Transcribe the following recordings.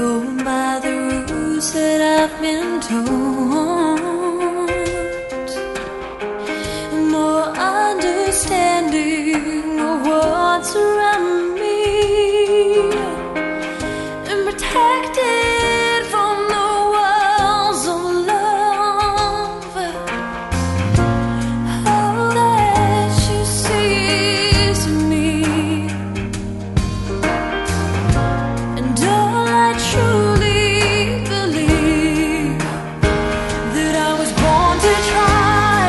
going by the rules that I've been told. More understanding of what's around me, and protected from the walls of love. All that you see is me, and all I truly believe that I was born to try.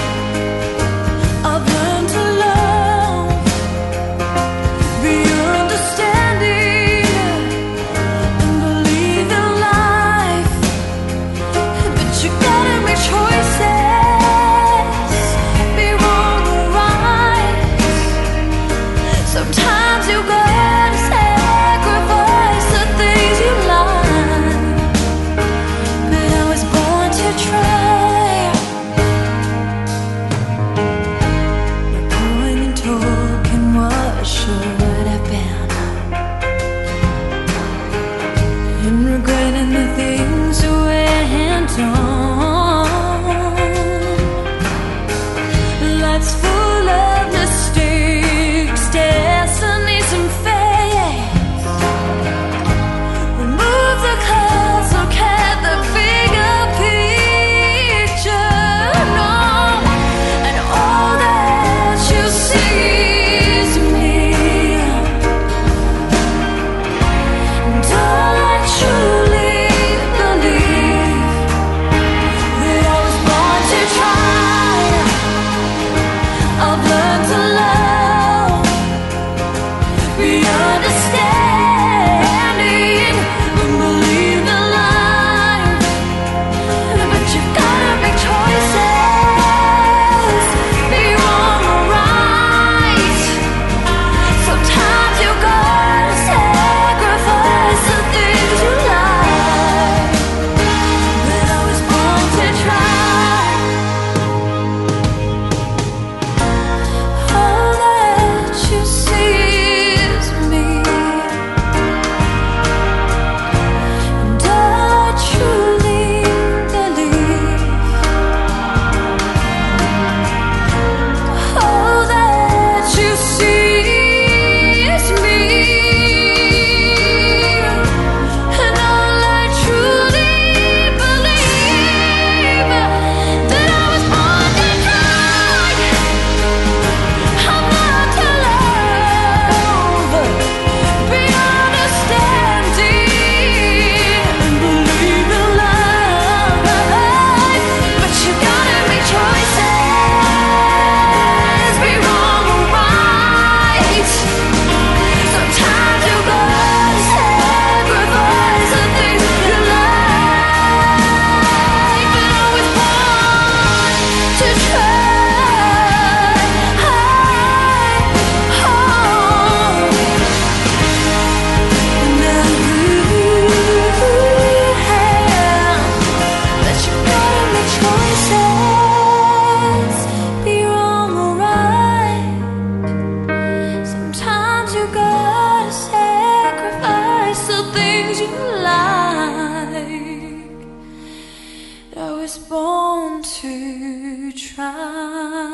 I've learned to love, be understanding, and believe in life. But you gotta make choices, be wrong or right. Sometimes you gotta sacrifice the things you like. But I was born to try. No point in talking what should have been, and regretting the things we went on. Life's full of mistakes, destinies and fates. Remove the clouds, look at the bigger picture. No, and all that you see is me, and all I truly believe that I was born to try. I've learned to love, be understanding, and believe in life. But you gotta make choices, be wrong or right. Sometimes you gotta sacrifice the things you like. But I was born to try. All that you see is me, and all I truly believe. All that you see is me, and all I truly believe that I was born to try. I'm not to love, be understanding, and believe in life. But you gotta make choices, be wrong or right. Sometimes you gotta sacrifice the things you like. But I was born to try. Now you have, but you gotta make choices, be wrong or right. Sometimes you gotta sacrifice the things you like. I was born to try.